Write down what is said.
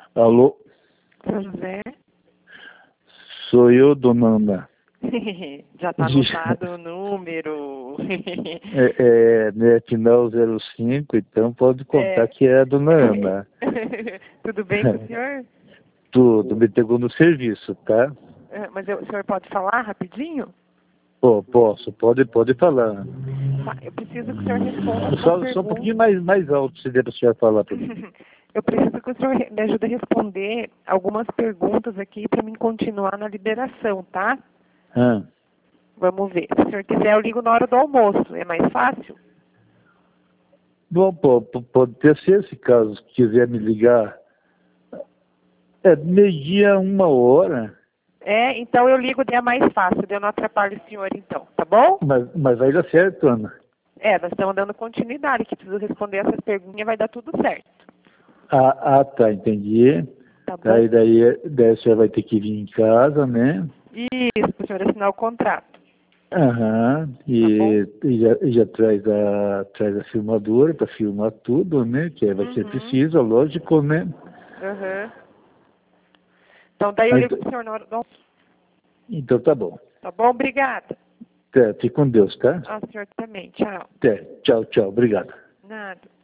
Alô? Seu José? Sou eu, dona Ana. Já está anotado o número. Né, final 05, então pode contar que é a dona Ana. Tudo bem com o senhor? Tudo, me pegou no serviço, tá? Mas o senhor pode falar rapidinho? Pô, posso, pode falar. Tá, eu preciso que o senhor responda as Só um perguntas. pouquinho mais alto, se der para o senhor falar para mim. Eu preciso que o senhor me ajude a responder algumas perguntas aqui para mim continuar na liberação, tá? Ah. Vamos ver. Se o senhor quiser, eu ligo na hora do almoço. É mais fácil? Bom, pode ter sido esse caso, se quiser me ligar. Meio-dia, 1 hora. Então eu ligo, daí é mais fácil. Eu não atrapalho o senhor, então. Tá bom? Mas vai dar certo, Ana. Nós estamos dando continuidade, que preciso responder essas perguntas e vai dar tudo certo. Tá, entendi. Tá bom? Aí daí a senhora vai ter que vir em casa, né? Isso, para o senhor assinar o contrato. Aham, e já traz a filmadora para filmar tudo, né? Que vai ser preciso, lógico, né? Então, daí eu ligo para o senhor na hora do almoço. Então tá bom. Tá bom? Obrigada. Fique com Deus, tá? O senhor também. Tchau. Tchau, obrigado. Nada.